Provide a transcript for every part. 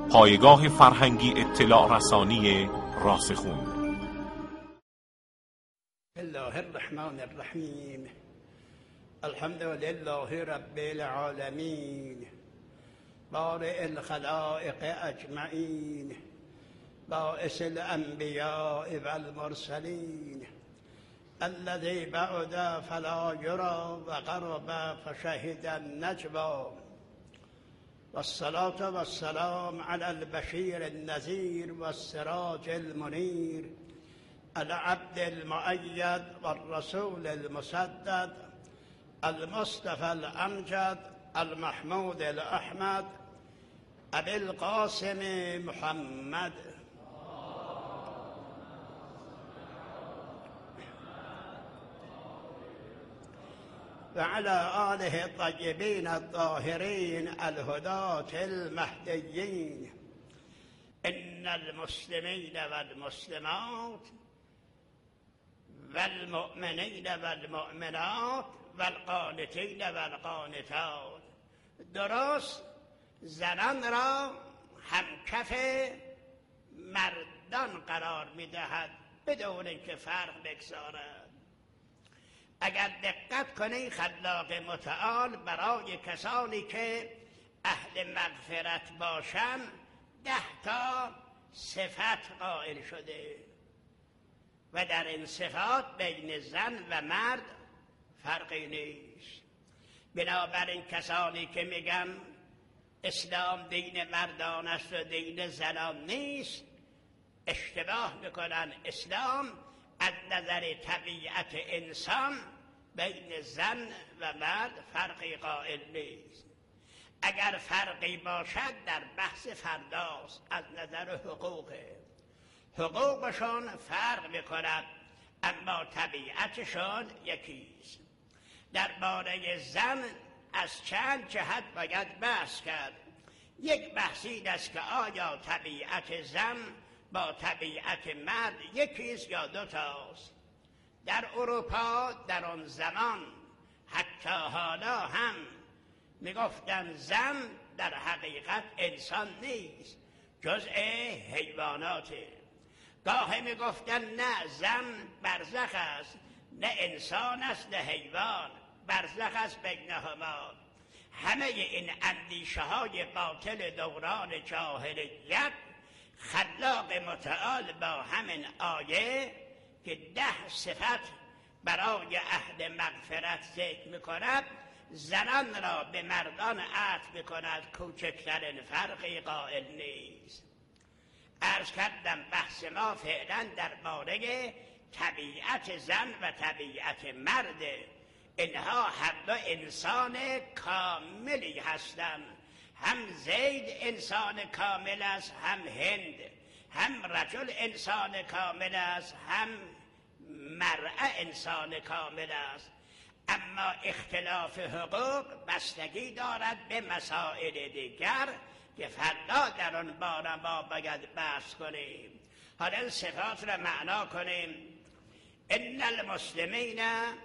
پایگاه فرهنگی اطلاع رسانی راسخون. الله الرحمن الرحیم. الحمد لله رب العالمین، بارئ الخلائق اجمعین، باعث الانبیاء والمرسلین، الذی بعد فلا یری و قرب فشهد النجوى، والصلاة والسلام على البشیر النذیر والسراج المنیر، العبد المؤید والرسول المسدد، المصطفى الامجد، المحمود الاحمد، ابي القاسم محمد. وعلى آله الطيبين الطاهرين الهداة المهديين. إن المسلمين والمسلمات والمؤمنين والمؤمنات والقانتين والقانتات درست زنان را همکف مردان قرار می‌دهد بدون اینکه فرق بگذارد. اگر دقت کنی خلاق متعال برای کسانی که اهل مغفرت باشن 10 تا صفت قائل شده و در این صفات بین زن و مرد فرقی نیست. بنابراین کسانی که میگن اسلام دین مردان است و دین زنان نیست اشتباه میکنن. اسلام از نظر طبیعت انسان بین زن و مرد فرقی قائل نیست. اگر فرقی باشد در بحث فرداست، از نظر حقوقشون فرق میکند اما طبیعتشون یکیست. درباره زن از چند جهت باید بحث کرد. یک بحث این است که آیا طبیعت زن با طبیعت مرد یکیست یا 2 تاست. در اروپا در آن زمان حتی حالا هم میگفتن زن در حقیقت انسان نیست، جزء حیواناته. گاهی میگفتن نه زن برزخ است، نه انسان است نه حیوان، برزخ است بینهما. همه این اندیشه های باطل دوران جاهلیت خلاق متعال با همین آیه که 10 صفت برای اهل مغفرت ذکر میکند زنان را به مردان عطف میکند، کوچکترین فرقی قائل نیست. عرض کردم بحث ما فعلا درباره طبیعت زن و طبیعت مرد. اینها هر دو انسان کاملی هستند. هم زید انسان کامل است، هم هند. هم رجل انسان کامل است، هم مرأة انسان کامل است. اما اختلاف حقوق بستگی دارد به مسائل دیگر که فردا در آن باره ما باید بحث کنیم. حالا صفات را معنا کنیم. ان المسلمین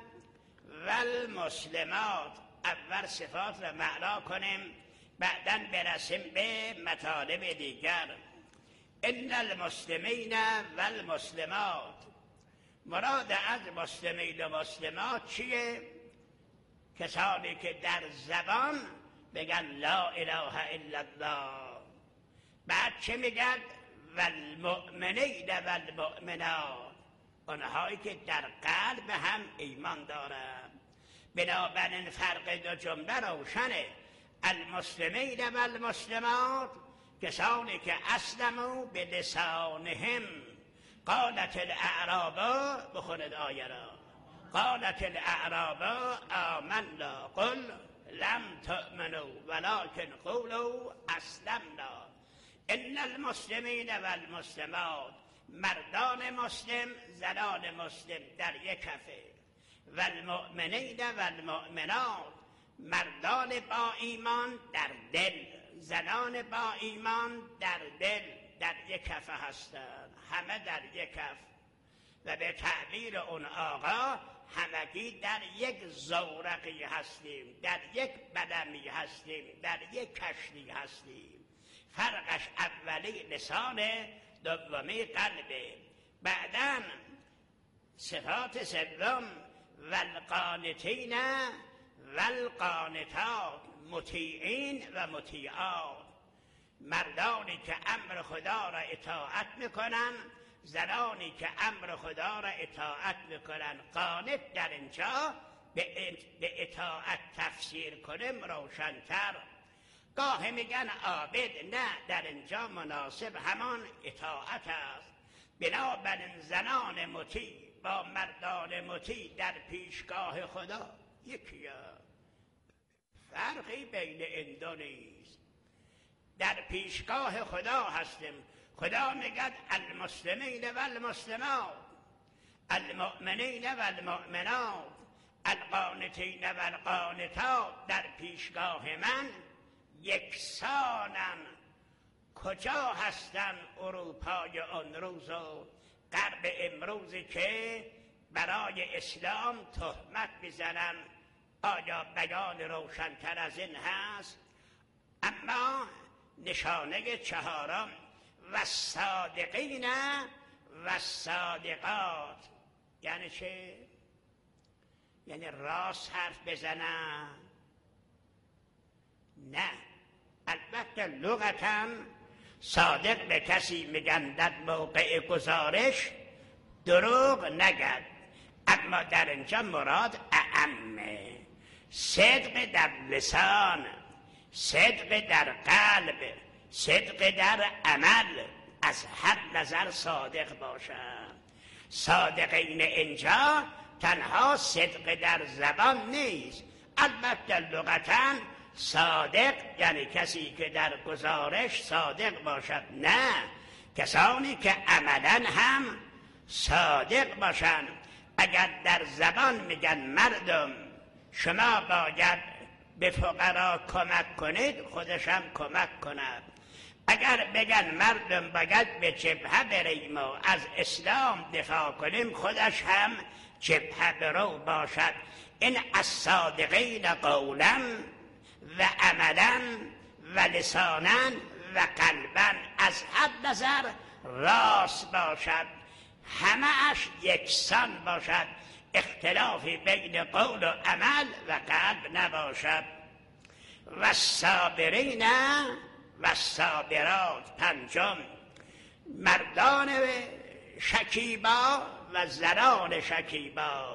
والمسلمات، اول صفات را معنا کنیم بعداً برسیم به مطالب دیگر. ان المسلمین والمسلمات، مراد از مسلمین و مسلمات چیه؟ کسانی که در زبان بگن لا اله الا الله، بعد چه میگن؟ والمؤمنین والمؤمنات، اونهایی که در قلب هم ایمان دارند. بنابراین فرق 2 جمله روشنه. المسلمین والمسلمات کسانی که اسلموا به لسانهم. قالت الاعراب، بخونید آیه را، قالت الاعراب آمنا قل لم تؤمنوا ولكن قولوا اسلمنا. ان المسلمین والمسلمات، مردان مسلم زنان مسلم در یک کفه. والمؤمنین والمؤمنات، مردان با ایمان در دل، زنان با ایمان در دل، در یک کفه هستند، همه در یک کف. و به تعبیر اون آقا همگی در یک زورقی هستیم، در یک بدمی هستیم، در یک کشتی هستیم. فرقش اولی لسانه، دومی قلبه. بعداً صفات سوم والقانتین والقانتات، مطیعین و مطیعات، مردانی که امر خدا را اطاعت میکنن، زنانی که امر خدا را اطاعت میکنن. قانت در اینجا به اطاعت تفسیر کنیم روشن‌تر. گاه میگن عابد، نه، در اینجا مناسب همان اطاعت است. بنابراین زنان مطیع با مردان مطیع در پیشگاه خدا یکیه، فرقی بین این دو نیست. در پیشگاه خدا هستیم. خدا میگد المسلمین و المسلمات، المؤمنین و المؤمنات، القانتین و القانتات، در پیشگاه من یکسانن. کجا هستن اروپای اون روز و غرب امروزی که برای اسلام تهمت بزنن؟ آیا بیان روشن‌تر از این هست؟ اما نشانه چهارم و صادقین و صادقات، یعنی چه؟ یعنی راست حرف بزنن؟ نه، البته لغتاً صادق به کسی میگن در موقع گزارش دروغ نگد، اما در اینجا مراد اعمه. صدق در لسان، صدق در قلب، صدق در عمل، از هر نظر صادق باشد. صادقین اینجا تنها صدق در زبان نیست، البته لغتاً صادق یعنی کسی که در گزارش صادق باشد، نه، کسانی که عملاً هم صادق باشند. اگر در زبان میگن مردم شما باید به فقرا کمک کنید، خودش هم کمک کند. اگر بگن مردم باید به جبهه بریم و از اسلام دفاع کنیم، خودش هم جبهه برو باشد. این الصادقین قولاً و عملاً و لساناً و قلباً، از هر نظر راست باشد، همه اش یکسان باشد، اختلافی بین قول و عمل و قلب نباشد. و صابرین و صابرات، پنجم، مردان شکیبا و زنان شکیبا،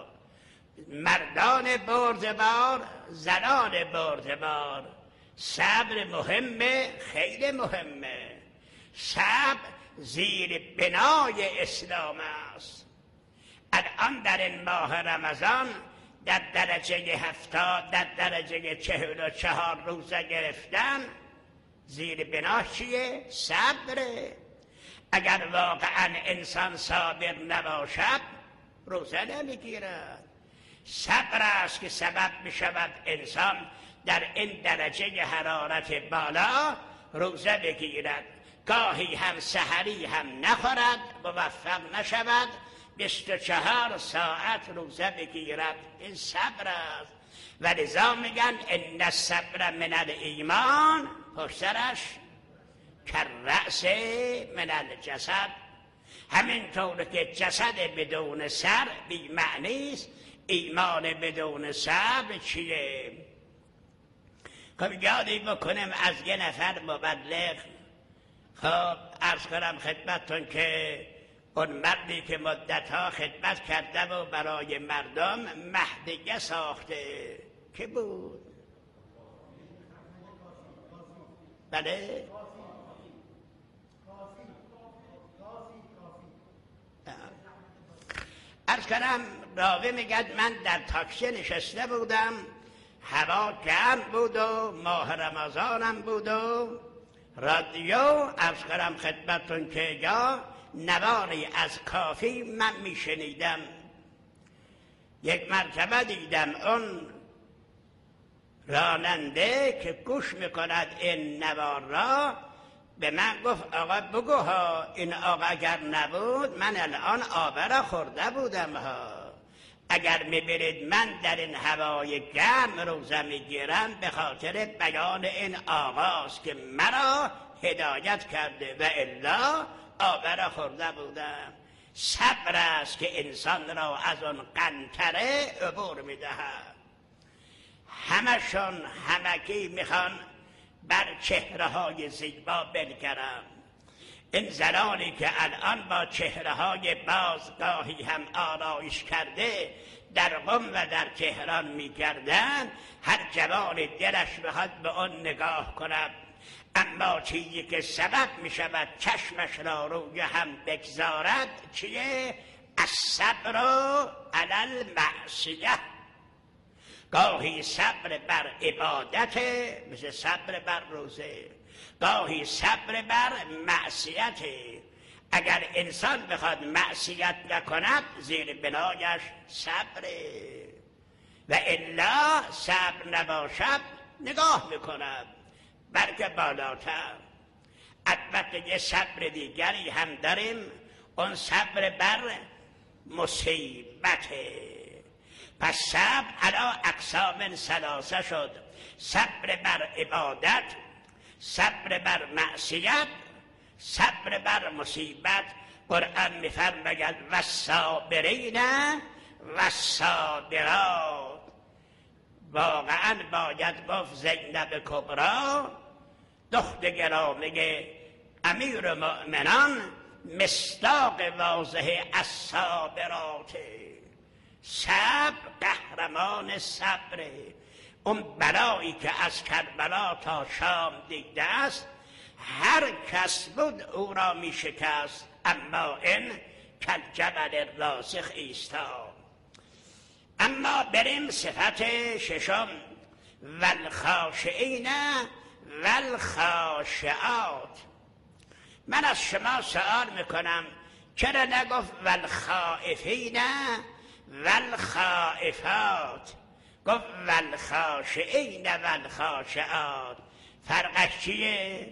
مردان بردبار، زنان بردبار. صبر مهمه، خیلی مهمه. صبر زیر بنای اسلام است. الان در این ماه رمضان در درجه 70، در درجه 44 روزه گرفتن، زیر بنا چیه؟ صبره. اگر واقعا انسان صابر نباشد روزه نمیگیرد. صبر است که سبب میشود انسان در این درجه حرارت بالا روزه بگیرد. گاهی هم سحری هم نخورد، موفق نشود، 24 ساعت روزه بگیرد. این صبر است. و لذا میگن ان الصبر من الایمان، پشترش کررأس من الجسد. همینطور که جسد بدون سر بی معنی است، ایمان بدون صبر چیه؟ خب یادی بکنیم از یه نفر مبلغ. خب عرض کنم خدمتتون که اون مردی که مدتها خدمت کرده و برای مردم مهدیه ساخته، که بود؟ بله؟ عرض کنم راوی میگد من در تاکسی نشسته بودم، هوا گرم بود و ماه رمضانم بود و رادیو، عرض کنم خدمتتون که یا نواری از کافی من میشنیدم. یک مرتبه دیدم اون راننده که گوش میکند این نوار را به من گفت آقا بگو ها، این آقا اگر نبود من الان آب را خورده بودم ها. اگر میبینید من در این هوای گرم روزه میگیرم به خاطر بیان این آغاز که مرا هدایت کرده و الا آبر خورده بودم. صبر است که انسان را از اون قنطره عبور میدهد. همشون همگی میخوان بر چهره های زیبا بنگرم. این زنانی که الان با چهره های بازگاهی هم آرایش کرده در قم و در تهران میگردن، هر جوانی دلش بخواد به اون نگاه کند، اما چیزی که سبب میشود چشمش را روی هم بگذارد چیه؟ الصبر علی المعصیه. گاهی صبر بر عبادت مثل صبر بر روزه، گاهی صبر بر معصیت. اگر انسان بخواد معصیت نکند زیر بنایش صبره، و الا صبر نباشد نگاه میکند بلکه بالاتر. البته یه صبر دیگری هم داریم، اون صبر بر مصیبته. پس صبر علی اقسام ثلاثه شد: صبر بر عبادت، صبر بر معصیت، صبر بر مصیبت. قرآن می‌فرماید والصابرین والصابرات. واقعا باید گفت زینب کبرا دختر گرامی امیر مؤمنان مصداق واضح الصابرات. صبر قهرمان صبره. اون بلایی که از کربلا تا شام دیده است هر کس بود او را می شکست، اما این کالجبل راسخ ایستاد. اما بریم صفت ششم: والخاشعین والخاشعات. من از شما سوال میکنم چرا نگفت والخائفین والخائفات، گفت والخاشعین والخاشعات؟ فرقش چیه؟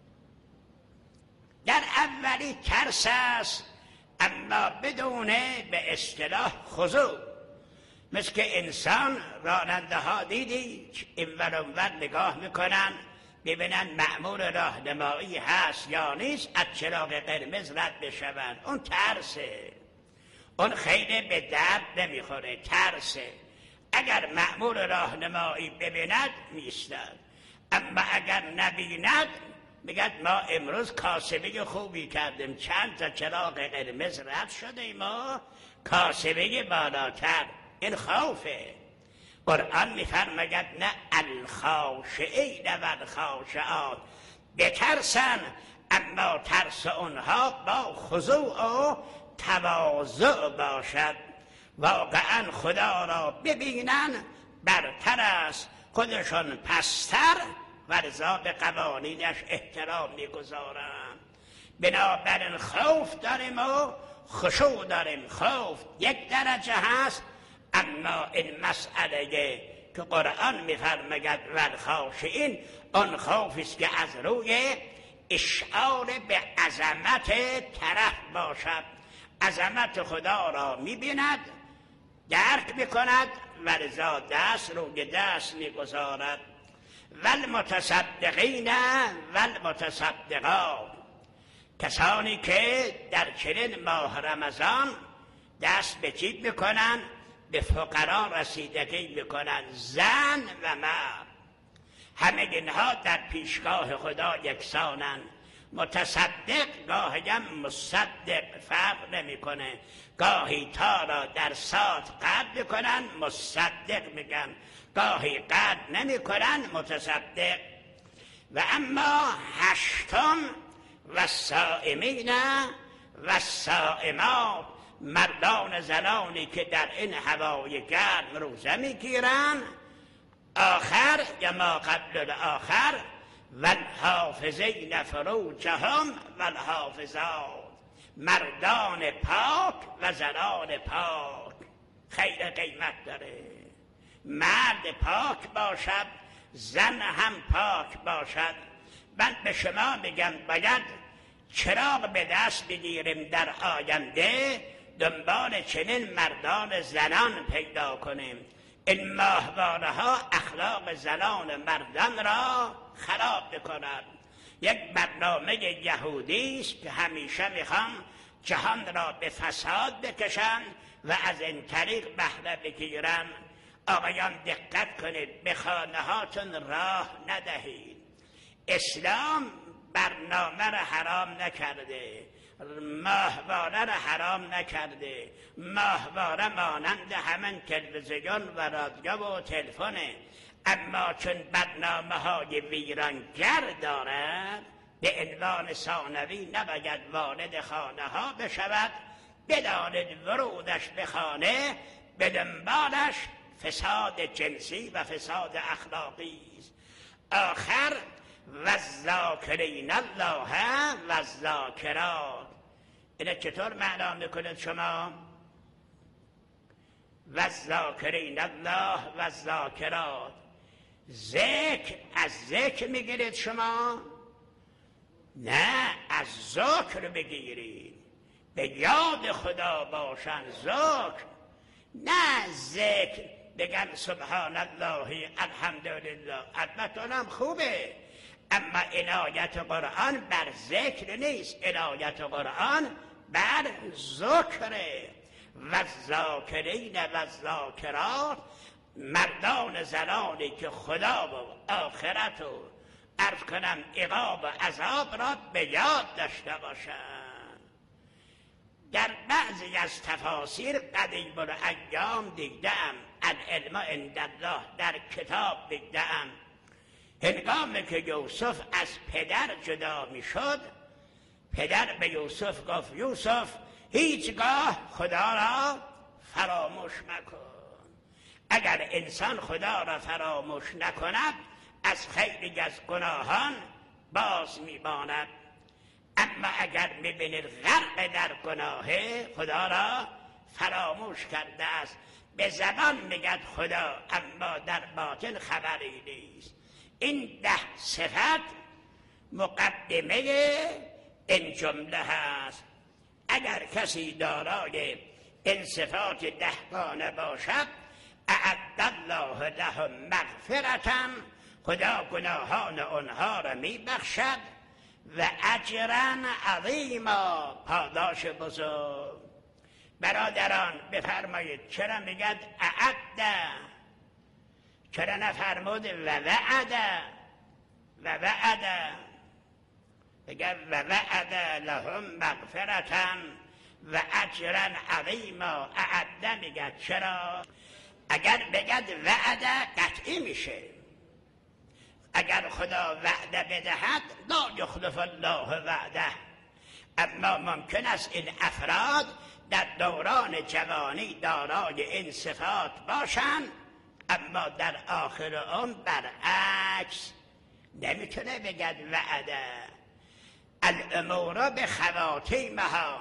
در اولی ترس است، اما بدون به اصطلاح خضوع. مثل که انسان راننده ها دیدی این ور اون ور نگاه میکنن ببینن مأمور راهنمایی هست یا نیست، از چراغ قرمز رد بشون. اون ترسه، اون خیلی به درد نمیخوره، ترسه. اگر مأمور راهنمایی ببیند میستد، اما اگر نبیند میگد ما امروز کاسبی خوبی کردیم، چند تا چراغ قرمز رد شده، ما کاسبی بالاتر. این خوفه. قرآن میفرماید نه الخاشعین والخاشعات، بترسن اما ترس اونها با خضوع و تواضع باشد. واقعا خدا را ببینن برتر است، خودشون پستر و رضا به قوانینش احترام میگذارن. بنابراین خوف داریم و خشوع داریم. خوف یک درجه هست، اما این مسئله که قرآن میفرماید والخاشعین، اون خوفی است که از روی اشعار به عظمت طرف باشد. عظمت خدا را میبیند، درک میکند و رضا دست روی دست میگذارد. والمتصدقین والمتصدقات، کسانی که در چنین ماه رمضان دست به جیب میکنن، به فقرا رسیدگی میکنن، زن و مرد، همه اینها در پیشگاه خدا یکسانن. متصدق گاهی هم مصدق فرق نمیکنه، گاهی تا را در ساعت قد میکنن مصدق میگن، گاهی قد نمیکنن متصدق. و اما هشتم والصائمین والصائمات، مردان زنانی که در این هوای گرم روزه میگیرن. آخر یا ما قبل الاخر والحافظین فروجهم والحافظات، مردان پاک و زنان پاک. خیلی قیمت داره. مرد پاک باشد، زن هم پاک باشد. من به شما میگم باید چراغ به دست بگیریم در آینده دنبال چنین مردان زنان پیدا کنیم. این ماهواره ها اخلاق زنان مردان را خراب می‌کند. یک برنامه یهودی است که همیشه میخوان جهان را به فساد بکشند و از این طریق بهره بگیرند. آقایان دقت کنید، به خانه هاتون راه ندهید. اسلام برنامه را حرام نکرده، ماهواره را حرام نکرده. ماهواره مانند همین تلویزیون و رادیو و تلفنه، اما چون برنامه های ویرانگر دارد به عنوان ثانوی نباید وارد خانه ها بشود. بدانید ورودش به خانه به دنبالش فساد جنسی و فساد اخلاقی است. آخر والذاکرین الله والذاکرات، اینه چطور معنا میکنید شما؟ والذاکرین الله والذاکرات، ذکر از ذکر میگیرید شما؟ نه، از ذکر بگیرید، به یاد خدا باشن. ذکر نه ذکر بگن سبحان الله الحمدلله، البته اونم خوبه، اما عنایت قرآن بر ذکر نیست، عنایت قرآن بر ذکره. والذاکرین والذاکرات، مردان زنانی که خدا و آخرت و عرض کنم عقاب و عذاب را به یاد داشته باشند. در بعضی از تفاسیر قدیم الایام دیدم، العلم عند الله در کتاب دیدم، هنگامی که یوسف از پدر جدا می شد، پدر به یوسف گفت یوسف هیچگاه خدا را فراموش مکن. اگر انسان خدا را فراموش نکند از خیلی از گناهان باز میماند، اما اگر میبینید غرق در گناه خدا را فراموش کرده است. به زبان میگد خدا اما در باطن خبری نیست. این 10 صفت مقدمه این جمله هست. اگر کسی دارای این صفات 10 گانه باشد، اعد الله لهم مغفرة، خدا گناهان آنها را میبخشد، و اجرا عظیما، پاداش بزرگ. برادران بفرمایید چرا میگد اعد؟ چرا نفرمود و وعد؟ بگه و وعد لهم مغفرة و اجرا عظیما. اعد میگه چرا؟ اگر بگد وعده قطعی میشه. اگر خدا وعده بدهد لا یخلف الله وعده. اما ممکن است این افراد در دوران جوانی دارای این صفات باشند، اما در آخر عمر برعکس. نمیتونه بگد وعده. الامور به خواتیمها،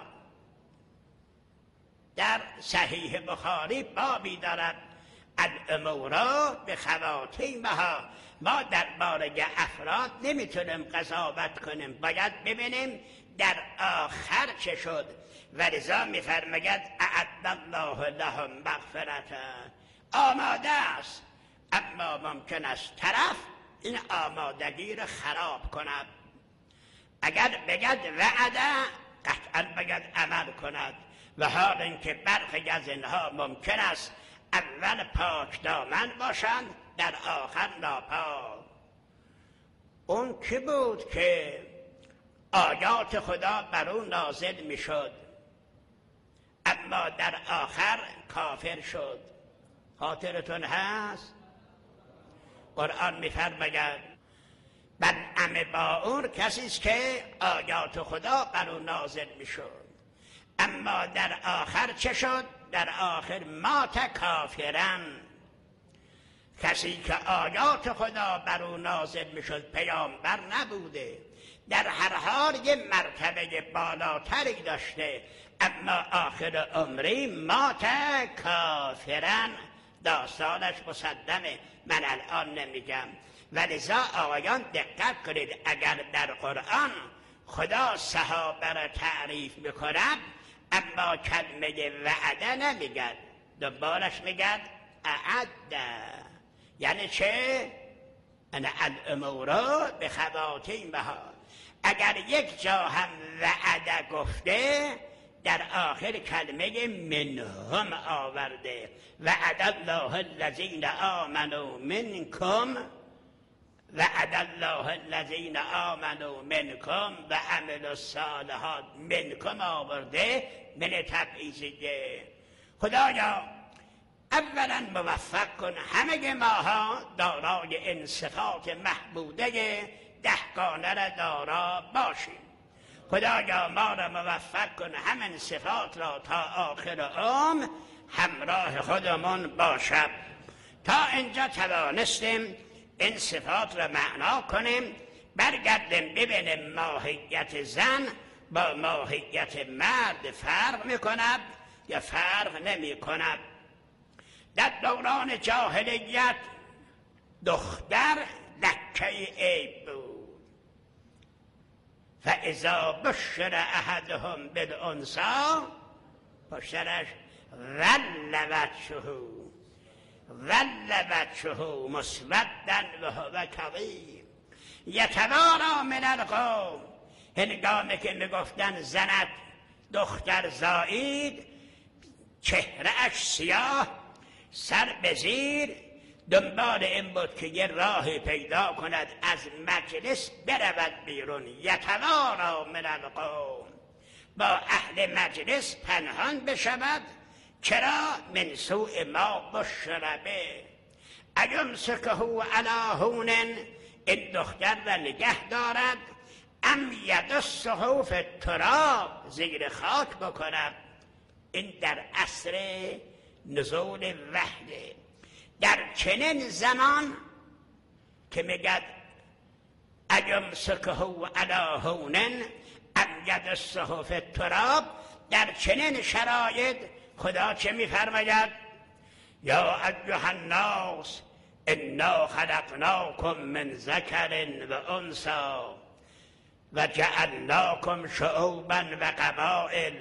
در صحیح بخاری بابی دارد الامور به خواتیمها. ما درباره افراد نمیتونیم قضاوت کنیم، باید ببینیم در آخر چه شد. ولذا میفرماید اعد الله لهم مغفرة، آماده است، اما ممکن است طرف این آمادگی را خراب کند. اگر بگد وعده قطعا بگد عمل کند، و حال اینکه برخی از اینها ممکن است اول پاک دامن باشند در آخر ناپاک. اون کی بود که آیات خدا بر اون نازل می شد اما در آخر کافر شد؟ خاطرتون هست؟ قرآن می فرماید بلعم باعور کسی است که آیات خدا بر اون نازل می شد، اما در آخر چه شد؟ در آخر مات کافرن. کسی که آیات خدا بر او نازل می شد پیامبر نبوده، در هر حال یه مرتبه بالاتری داشته، اما آخر عمری مات کافرن. داستانش مسلمه، من الان نمیگم. ولذا آقایان دقت کنید، اگر در قرآن خدا صحابه را تعریف میکند اما کلمه وعده نمیگد، دنبالش میگد اعد. یعنی چه؟ انا الامور به خواتیمها. اگر یک جا هم وعده گفته در آخر کلمه منهم آورده. وعد الله الذین آمنوا منکم، وعد الله الذین آمنوا منکم و عملوا الصالحات، منکم آورده، من تبعیضیه. خدایا اولا موفق کن همه ماها دارای این صفات محموده 10 گانه را دارا باشیم. خدایا ما را موفق کن همین صفات را تا آخر عمر همراه خودمون باشد. تا اینجا توانستیم این صفات را معنا کنیم، برگردیم ببینیم ماهیت زن با ماهیت مرد فرق میکند یا فرق نمی کند. در دوران جاهلیت دختر لکه عیب بود. فاذا بشر احدهم بالانثی پشترش ظل وجهه مسودا وهو کظیم یتوارا من القوم. هنگامی که میگفتن زنت دختر زایید، چهره‌اش سیاه، سر به زیر، دنبال این بود که یه راهی پیدا کند از مجلس برود بیرون. یتوارا من القوم، با اهل مجلس پنهان بشود. چرا؟ من سوء ما بشر به ایمسکه علی هون، این دختر را نگه دارد، ام یدسه فی التراب، زیر خاک بکند. این در عصر نزول وحی. در چنین زمان که میگد ایمسکه علی هون ام یدسه فی التراب، در چنین شرایط خدا چه میفرماید؟ یا ایها الناس انا خلقناکم من ذکر و انثی و جعلناکم شعوبا و قبائل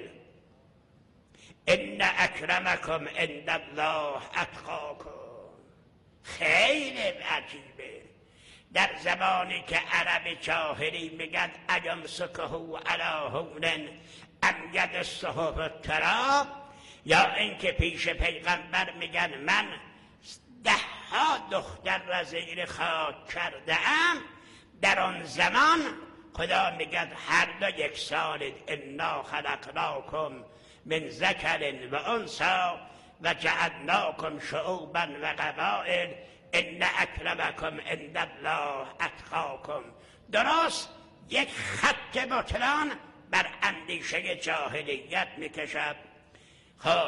ان اکرمکم عند الله اتقاکم. خیلی عجیبه. در زمانی که عرب جاهلی میگن ایمسکه علی هون ام یدسه فی التراب، یا اینکه پیش پیغمبر میگن من 10 دختر را زیر خاک کرده ام، در آن زمان خدا میگه هر دو یکسانید. انا خلقناکم من ذکر و انثی و جعلناکم شعوبا و قبائل ان اکرمکم عند الله اتقاکم. درست یک خط بطلان بر اندیشه جاهلیت میکشد. خب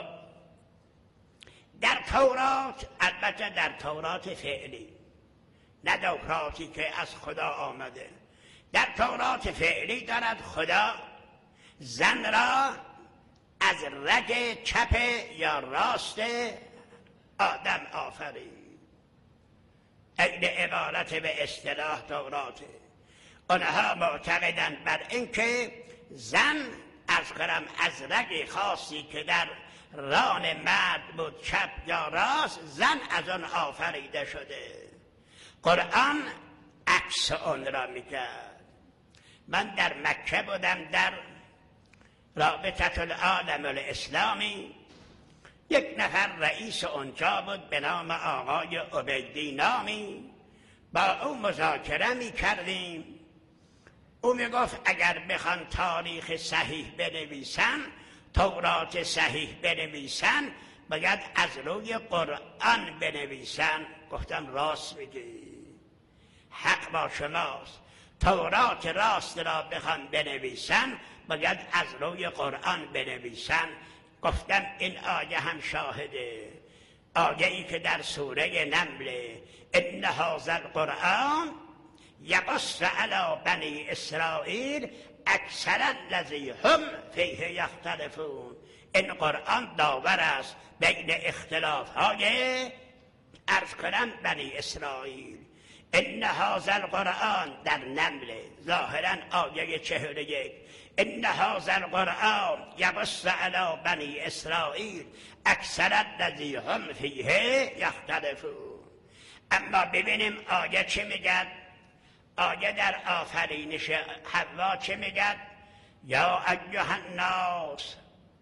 در تورات، البته در تورات فعلی، نه توراتی که از خدا آمده، در تورات فعلی دارد خدا زن را از رگ چپ یا راست آدم آفرید. این عبارت به اصطلاح توراته. آنها معتقدند بر اینکه زن از رگ خاصی که در ران مرد بود، چپ یا راست، زن از آن آفریده شده. قرآن عکس آن را میگه. من در مکه بودم، در رابطه العالم الاسلامی. یک نفر رئیس اونجا بود به نام آقای عبیدی نامی. با او مذاکره می کردیم. او می گفت اگر بخوان تاریخ صحیح بنویسن، تورات صحیح بنویسن، باید از روی قرآن بنویسن. گفتم راست میگی، حق با شماست. تورات راست را بخوان بنویسن باید از روی قرآن بنویسن. گفتم این آیه هم شاهده، آیه ای که در سوره نمل ان هذا القرآن یقص علی بنی اسرائیل اکثر الذی هم فیه یختلفون. این قرآن داور است بین اختلاف های عرض کنم بنی اسرائیل. ان هذا القرآن در نمل ظاهرا آیه 41 ان هذا القرآن یقص علی بنی اسرائیل اکثر الذی هم فیه یختلفون. اما ببینیم آیه چه میگد. آیه در آفرینش حوا چه میگد؟ یا ایها الناس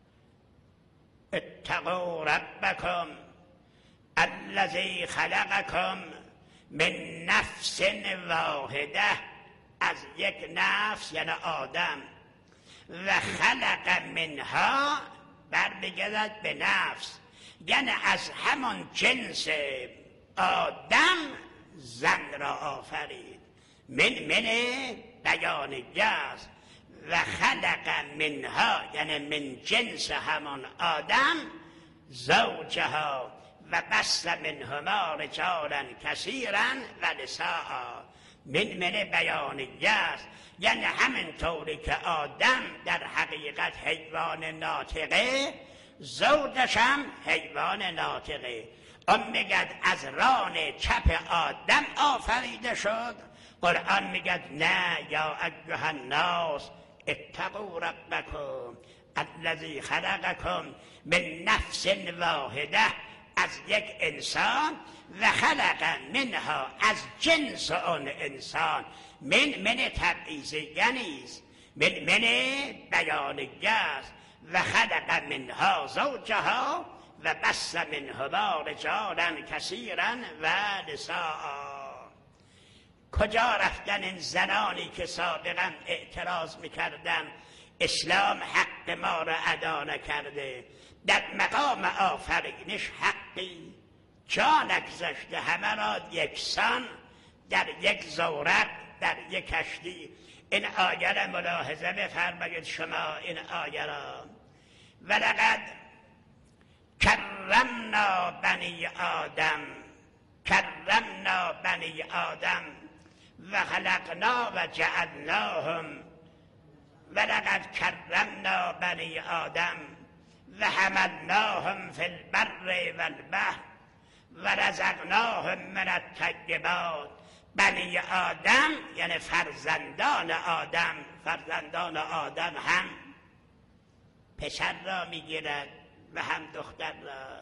اتقوا ربکم الذی خلقکم من نفس واحده، از یک نفس یعنی آدم، و خلق منها برمیگردد به نفس، یعنی از همان جنس آدم زن را آفرید. من بیانیه است. و خلق منها یعنی من جنس همان آدم زوجها و بث منهما رجالا کثیرا و نساء. من بیانیه است، یعنی همینطوری که آدم در حقیقت حیوان ناطقه، زوجش هم حیوان ناطقه. اون میگد از ران چپ آدم آفریده شد. قرآن میگد نه، یا ایها الناس اتقوا ربکم الذی خلقکم من نفس واحده، از یک انسان، و خلق منها از جنس آن انسان. من تبعیضیه نیست، من بیانیه است. و خلق منها زوجها و بث منهما رجالا کثیرا و نساء. کجا رفتن این زنانی که سابقا اعتراض میکردن اسلام حق ما را ادا نکرده؟ در مقام آفرینش حقی جا نگذاشته، همه را یکسان در یک زورق در یک کشتی. این آیه را ملاحظه بفرمایید شما. این آیه را ولقد کرمنا بنی آدم، کرمنا بنی آدم و خلقنا و جعلناهم، ولقد کرمنا بنی آدم و حملناهم فی البر والبحر و رزقناهم من الطیبات. بنی آدم یعنی فرزندان آدم. فرزندان آدم هم پسر را میگیرد و هم دختر را.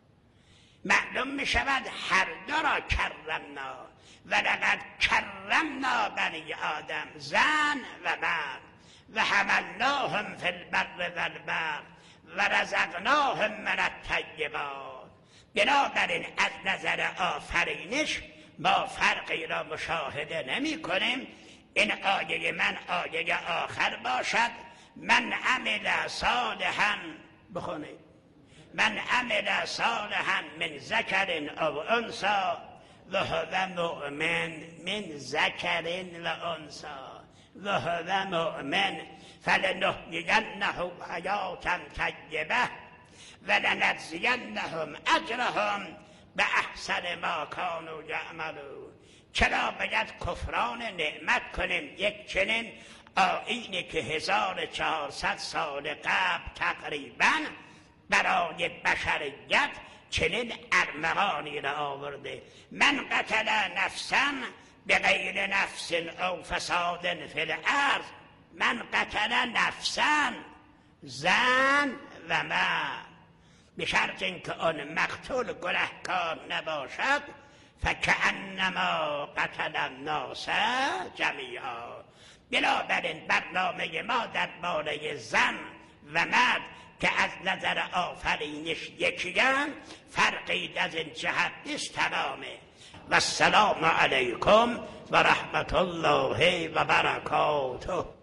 معلوم میشود هر دو را کرمنا. ولقد کرمنا بنی آدم، زن و مرد، و حملناهم فی البر والبحر و رزقناهم من الطیبات. بنابراین از نظر آفرینش ما فرقی را مشاهده نمی کنیم. این آیه من آیه آخر باشد. من عمل صالحا، بخونید، من عمل صالحا من ذکر او انثی و هو مؤمن، من ذکر و انثی و هو مؤمن فلنحیینه حیاة طیبه و لنجزینهم اجرهم باحسن ما کانوا یعملون. چرا باید کفران نعمت کنیم؟ یک چنین آیینی که 1400 سال قبل تقریبا برای بشریت چنین ارمغانی را آورده. من قتل نفسا بغیر نفس او فساد فی الارض، من قتل نفسا، زن و مرد، به شرط اینکه آن مقتول گنهکار نباشد. فکأنما قتل الناس جمیعا. بنابراین برنامه ما درباره زن و مرد که از نظر آفرینش یکی‌اند، فرقی از این جهت نیست، تمامه. و السلام علیکم و رحمت الله و برکاته.